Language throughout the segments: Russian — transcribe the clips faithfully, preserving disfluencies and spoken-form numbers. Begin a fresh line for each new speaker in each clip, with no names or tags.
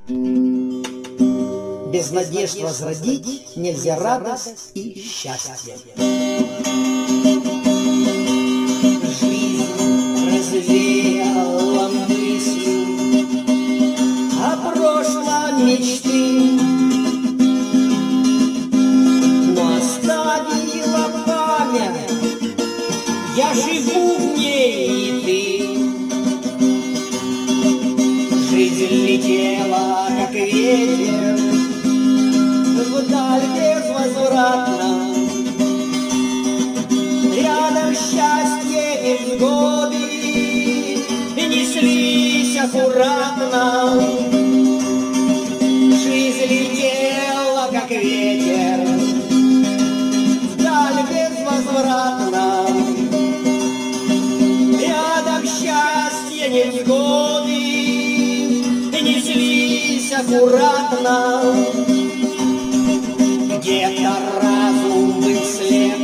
Без надежд возродить нельзя радость и счастье. Жизнь развеяла мысли о прошлом мечты, но оставила память, я живу в ней, и ты. Жизнь летела, как ветер, вдаль безвозвратно. Рядом счастье и невзгоды неслись аккуратно. Жизнь летела, как ветер, вдаль безвозвратно. Рядом счастье и невзгоды неслись аккуратно. Где-то разум был слеп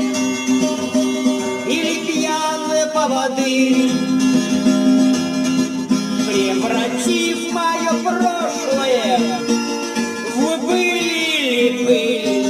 или пьяный поводырь, превратив мое прошлое в пыль или пыль.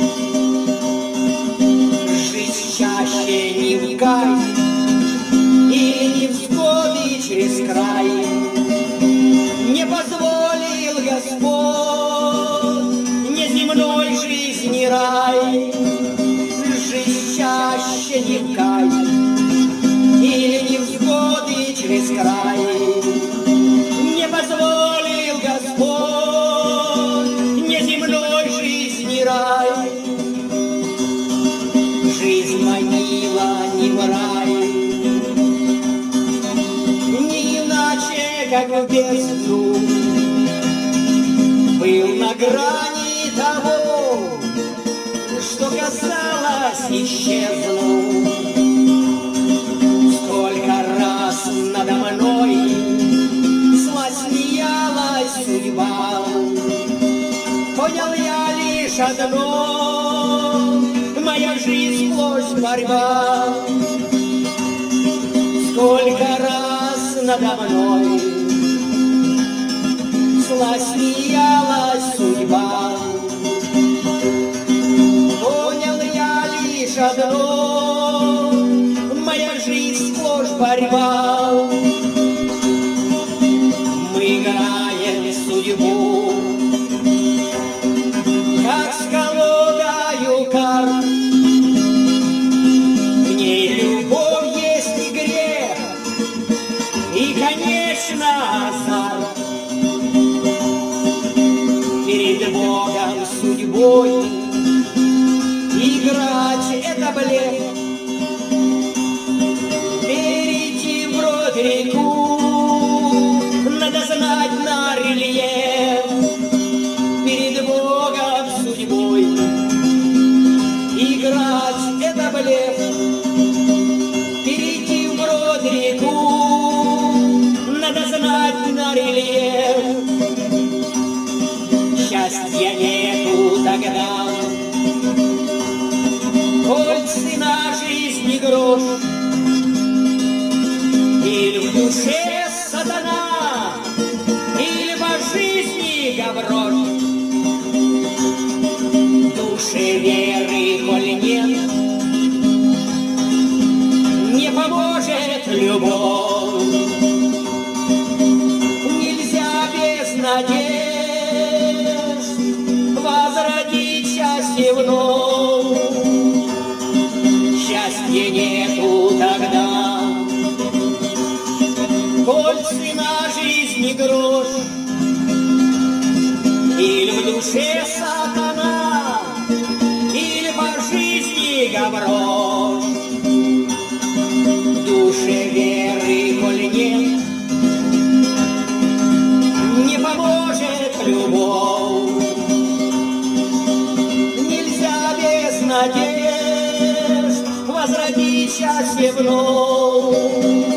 Жизнь чаще не в кайф или невзгоды через край не позволил Господь неземной жизни рай. Жизнь чаще не в кайф или невзгоды через край не позволил Господь неземной жизни рай. Жизнь манила не в рай, не иначе, как в бездну. Был на грани того, что казалось исчезнуть. Сколько раз надо мной зла смеялась судьба, понял я лишь одно: моя жизнь сплошь борьба. Сколько раз надо мной зла смеялась судьба, понял я лишь одно: моя жизнь сплошь борьба. Мы играем судьбу, как с колодою карт. В ней любовь есть и грех, и, конечно, азарт. Перед Богом судьбой играть — это блеф. Перейти вброд реку надо знать на рельеф. Перед Богом судьбой играть — это блеф. Перейти вброд реку надо знать на рельеф. Счастья нету тогда, коль цена жизни грош, или в душе сатана, или по жизни гаврош. Душе веры коль нет, не поможет любовь. Нельзя без надежд возродить счастье вновь. Счастья нету тогда, коль цена жизни грош, или в душе сатана, или по жизни гаврош. Душе веры коль нет, не поможет любовь. Нельзя без надежд возродить счастье вновь.